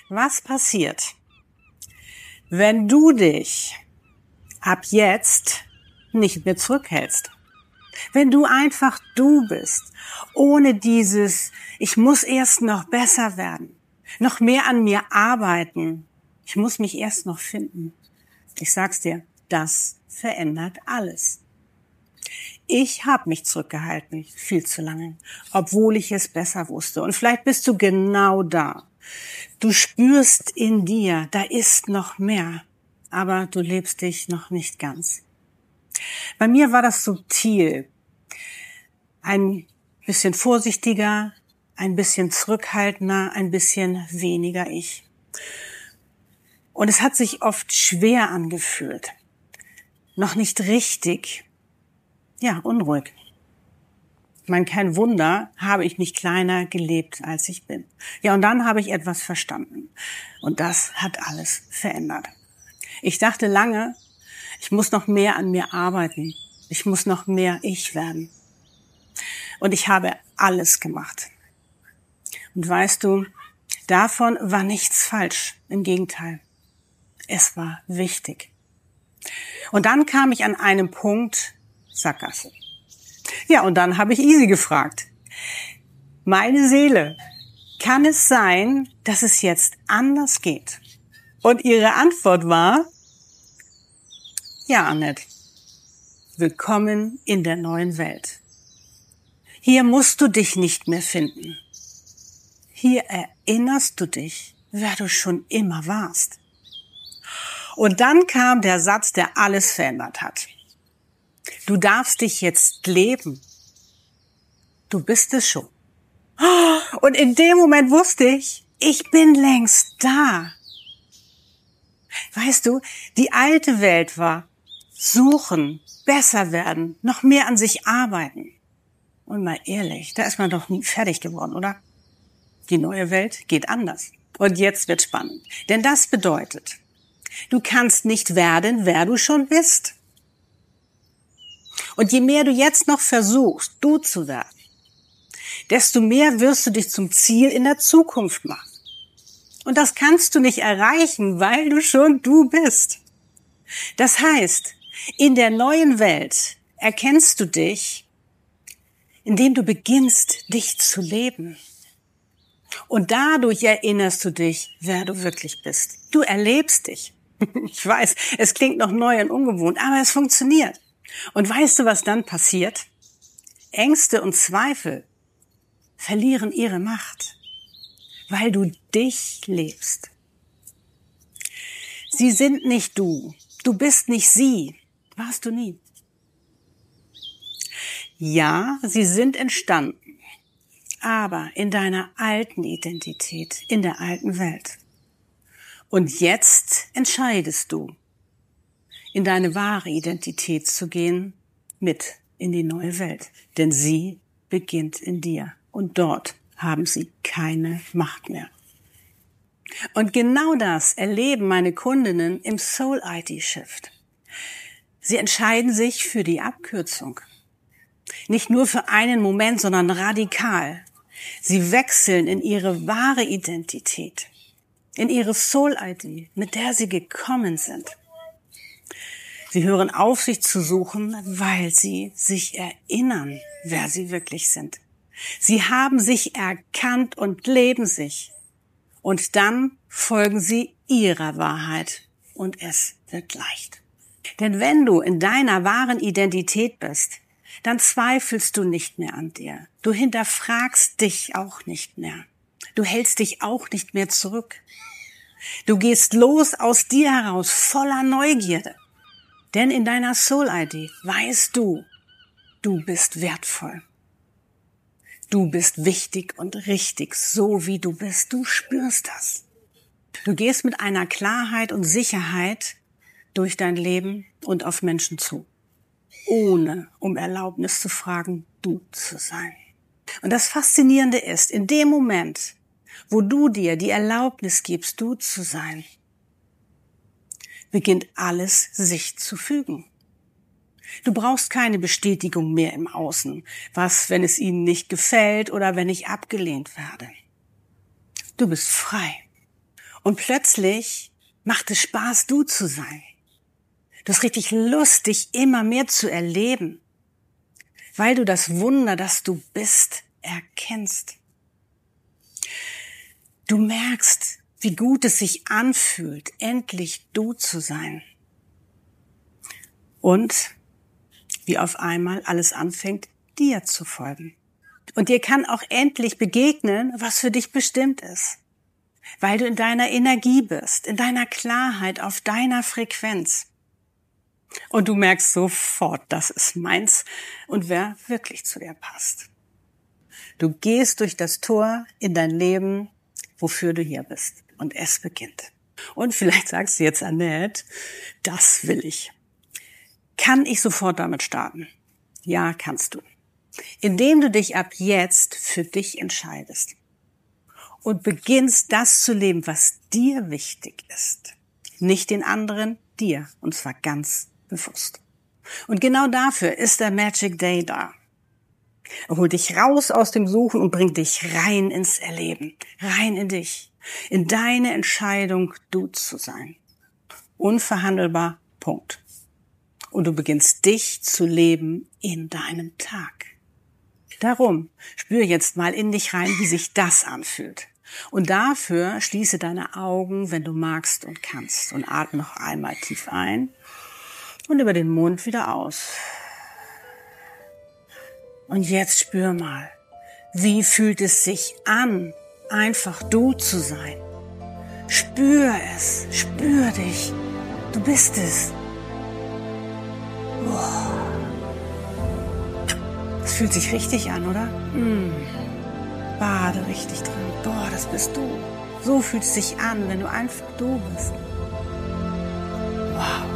Was passiert, wenn du dich ab jetzt nicht mehr zurückhältst? Wenn du einfach du bist, ohne dieses, ich muss erst noch besser werden, noch mehr an mir arbeiten, ich muss mich erst noch finden. Ich sag's dir, das verändert alles. Ich habe mich zurückgehalten, viel zu lange, obwohl ich es besser wusste. Und vielleicht bist du genau da. Du spürst in dir, da ist noch mehr, aber du lebst dich noch nicht ganz. Bei mir war das subtil. Ein bisschen vorsichtiger, ein bisschen zurückhaltender, ein bisschen weniger ich. Und es hat sich oft schwer angefühlt. Noch nicht richtig. Ja, unruhig. Ich meine, kein Wunder, habe ich mich kleiner gelebt, als ich bin. Ja, und dann habe ich etwas verstanden. Und das hat alles verändert. Ich dachte lange, ich muss noch mehr an mir arbeiten. Ich muss noch mehr ich werden. Und ich habe alles gemacht. Und weißt du, davon war nichts falsch. Im Gegenteil. Es war wichtig. Und dann kam ich an einem Punkt, Sackgasse. Ja, und dann habe ich Easy gefragt. Meine Seele, kann es sein, dass es jetzt anders geht? Und ihre Antwort war, ja, Annette, willkommen in der neuen Welt. Hier musst du dich nicht mehr finden. Hier erinnerst du dich, wer du schon immer warst. Und dann kam der Satz, der alles verändert hat. Du darfst dich jetzt leben. Du bist es schon. Und in dem Moment wusste ich bin längst da. Weißt du, die alte Welt war suchen, besser werden, noch mehr an sich arbeiten. Und mal ehrlich, da ist man doch nie fertig geworden, oder? Die neue Welt geht anders. Und jetzt wird spannend. Denn das bedeutet, du kannst nicht werden, wer du schon bist. Und je mehr du jetzt noch versuchst, du zu werden, desto mehr wirst du dich zum Ziel in der Zukunft machen. Und das kannst du nicht erreichen, weil du schon du bist. Das heißt, in der neuen Welt erkennst du dich, indem du beginnst, dich zu leben. Und dadurch erinnerst du dich, wer du wirklich bist. Du erlebst dich. Ich weiß, es klingt noch neu und ungewohnt, aber es funktioniert. Und weißt du, was dann passiert? Ängste und Zweifel verlieren ihre Macht, weil du dich lebst. Sie sind nicht du. Du bist nicht sie. Warst du nie. Ja, sie sind entstanden, aber in deiner alten Identität, in der alten Welt. Und jetzt entscheidest du, in deine wahre Identität zu gehen, mit in die neue Welt. Denn sie beginnt in dir. Und dort haben sie keine Macht mehr. Und genau das erleben meine Kundinnen im Soul ID Shift. Sie entscheiden sich für die Abkürzung. Nicht nur für einen Moment, sondern radikal. Sie wechseln in ihre wahre Identität, in ihre Soul ID, mit der sie gekommen sind. Sie hören auf, sich zu suchen, weil sie sich erinnern, wer sie wirklich sind. Sie haben sich erkannt und leben sich. Und dann folgen sie ihrer Wahrheit. Und es wird leicht. Denn wenn du in deiner wahren Identität bist, dann zweifelst du nicht mehr an dir. Du hinterfragst dich auch nicht mehr. Du hältst dich auch nicht mehr zurück. Du gehst los aus dir heraus, voller Neugierde. Denn in deiner Soul-ID weißt du, du bist wertvoll. Du bist wichtig und richtig, so wie du bist. Du spürst das. Du gehst mit einer Klarheit und Sicherheit durch dein Leben und auf Menschen zu, ohne um Erlaubnis zu fragen, du zu sein. Und das Faszinierende ist, in dem Moment, wo du dir die Erlaubnis gibst, du zu sein, beginnt alles sich zu fügen. Du brauchst keine Bestätigung mehr im Außen, was, wenn es ihnen nicht gefällt oder wenn ich abgelehnt werde. Du bist frei. Und plötzlich macht es Spaß, du zu sein. Du hast richtig Lust, dich immer mehr zu erleben, weil du das Wunder, das du bist, erkennst. Du merkst, wie gut es sich anfühlt, endlich du zu sein. Und wie auf einmal alles anfängt, dir zu folgen. Und dir kann auch endlich begegnen, was für dich bestimmt ist. Weil du in deiner Energie bist, in deiner Klarheit, auf deiner Frequenz. Und du merkst sofort, das ist meins und wer wirklich zu dir passt. Du gehst durch das Tor in dein Leben, wofür du hier bist. Und es beginnt. Und vielleicht sagst du jetzt, Annette, das will ich. Kann ich sofort damit starten? Ja, kannst du. Indem du dich ab jetzt für dich entscheidest und beginnst das zu leben, was dir wichtig ist. Nicht den anderen, dir. Und zwar ganz bewusst. Und genau dafür ist der Magic Day da. Er holt dich raus aus dem Suchen und bringt dich rein ins Erleben, rein in dich, in deine Entscheidung, du zu sein. Unverhandelbar, Punkt. Und du beginnst dich zu leben in deinem Tag. Darum spür jetzt mal in dich rein, wie sich das anfühlt. Und dafür schließe deine Augen, wenn du magst und kannst. Und atme noch einmal tief ein und über den Mund wieder aus. Und jetzt spür mal, wie fühlt es sich an, einfach du zu sein. Spür es, spür dich, du bist es. Das fühlt sich richtig an, oder? Bade richtig drin. Boah, das bist du. So fühlt es sich an, wenn du einfach du bist. Wow.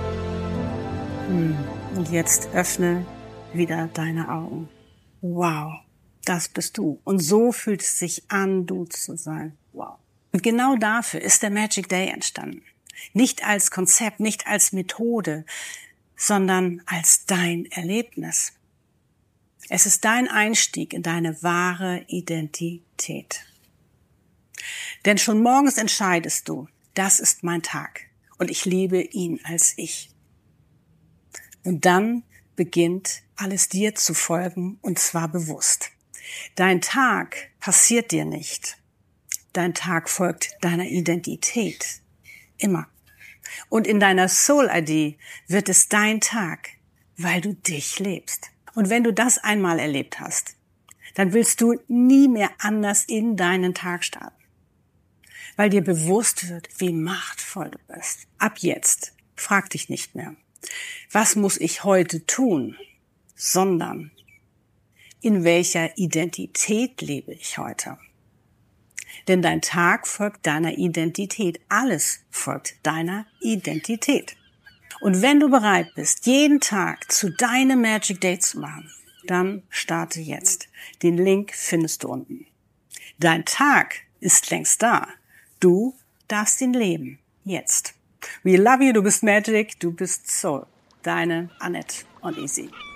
Und jetzt öffne wieder deine Augen. Wow, das bist du. Und so fühlt es sich an, du zu sein. Wow. Und genau dafür ist der Magic Day entstanden. Nicht als Konzept, nicht als Methode, sondern als dein Erlebnis. Es ist dein Einstieg in deine wahre Identität. Denn schon morgens entscheidest du, das ist mein Tag und ich liebe ihn als ich. Und dann beginnt alles dir zu folgen und zwar bewusst. Dein Tag passiert dir nicht. Dein Tag folgt deiner Identität. Immer. Und in deiner Soul-ID wird es dein Tag, weil du dich lebst. Und wenn du das einmal erlebt hast, dann willst du nie mehr anders in deinen Tag starten. Weil dir bewusst wird, wie machtvoll du bist. Ab jetzt frag dich nicht mehr, was muss ich heute tun, sondern in welcher Identität lebe ich heute? Denn dein Tag folgt deiner Identität. Alles folgt deiner Identität. Und wenn du bereit bist, jeden Tag zu deinem Magic Day zu machen, dann starte jetzt. Den Link findest du unten. Dein Tag ist längst da. Du darfst ihn leben. Jetzt. We love you, du bist Magic, du bist Soul. Deine Annette und Easy.